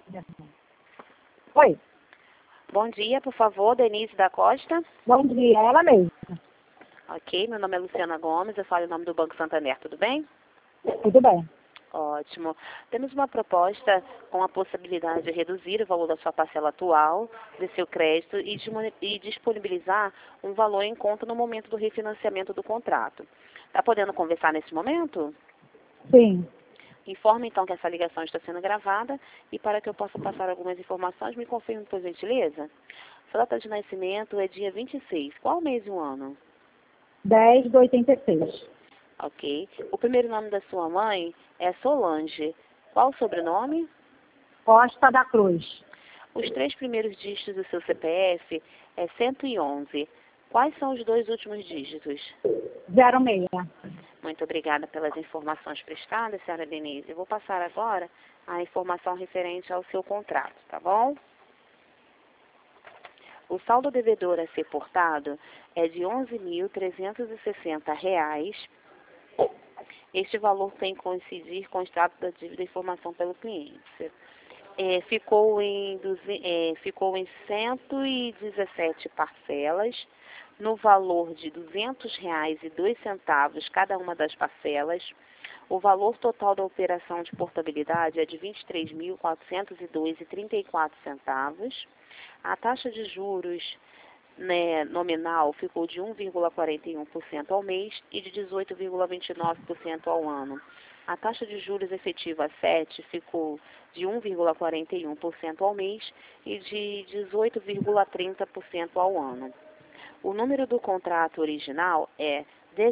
Oi, Bom dia, por favor, Denise da Costa. bom dia, ela mesma. Ok, meu nome é Luciana Gomes, eu falo em nome do Banco Santander, tudo bem? Tudo bem. Ótimo. Temos uma proposta com a possibilidade de reduzir o valor da sua parcela atual, de seu crédito e disponibilizar um valor em conta no momento do refinanciamento do contrato. Está podendo conversar nesse momento? Sim, Informe então que essa ligação está sendo gravada e para que eu possa passar algumas informações, me confirme por gentileza. Sua data de nascimento é dia 26. Qual mês e o ano? 10/86. Ok. O primeiro nome da sua mãe é Solange. Qual o sobrenome? Costa da Cruz. Os 3 primeiros dígitos do seu CPF é 111. Quais são os 2 últimos dígitos? 06. Muito obrigada pelas informações prestadas, senhora Denise. Eu vou passar agora a informação referente ao seu contrato, tá bom? O saldo devedor a ser portado é de R$ 11.360. Este valor tem que coincidir com o extrato da dívida e informação pelo cliente. Ficou em 117 parcelas, no valor de R$ 200,02 cada uma das parcelas. O valor total da operação de portabilidade é de R$ 23.402,34. A taxa de juros, né, nominal ficou de 1,41% ao mês e de 18,29% ao ano. A taxa de juros efetiva a 7 ficou de 1,41% ao mês e de 18,30% ao ano. O número do contrato original é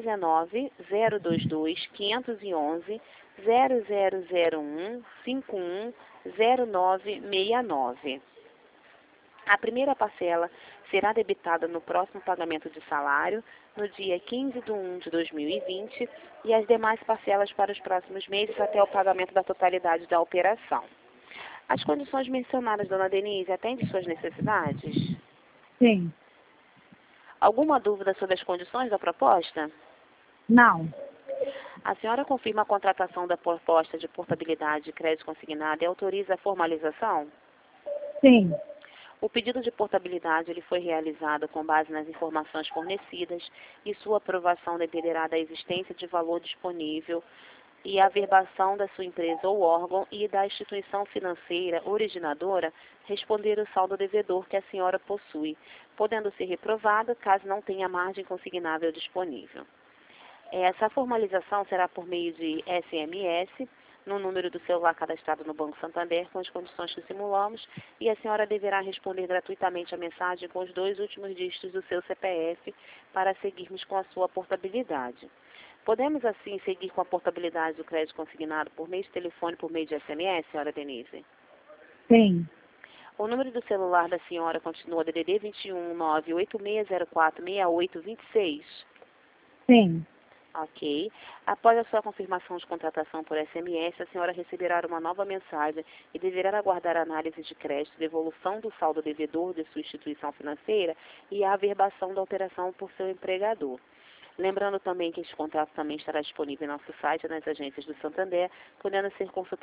19.022.511.0001.510969. A primeira parcela será debitada no próximo pagamento de salário, no dia 15/1 de 2020, e as demais parcelas para os próximos meses até o pagamento da totalidade da operação. As condições mencionadas, dona Denise, atendem suas necessidades? Sim. Alguma dúvida sobre as condições da proposta? Não. A senhora confirma a contratação da proposta de portabilidade de crédito consignado e autoriza a formalização? Sim. O pedido de portabilidade ele foi realizado com base nas informações fornecidas e sua aprovação dependerá da existência de valor disponível e a verbação da sua empresa ou órgão e da instituição financeira originadora responder o saldo devedor que a senhora possui, podendo ser reprovada caso não tenha margem consignável disponível. Essa formalização será por meio de SMS, no número do celular cadastrado no Banco Santander, com as condições que simulamos, e a senhora deverá responder gratuitamente a mensagem com os 2 últimos dígitos do seu CPF para seguirmos com a sua portabilidade. Podemos, assim, seguir com a portabilidade do crédito consignado por meio de telefone, por meio de SMS, senhora Denise? Sim. O número do celular da senhora continua DDD 21 98604 6826. Sim. Ok. Após a sua confirmação de contratação por SMS, a senhora receberá uma nova mensagem e deverá aguardar a análise de crédito, devolução do saldo devedor de sua instituição financeira e a averbação da alteração por seu empregador. Lembrando também que este contrato também estará disponível em nosso site, nas agências do Santander, podendo ser consultado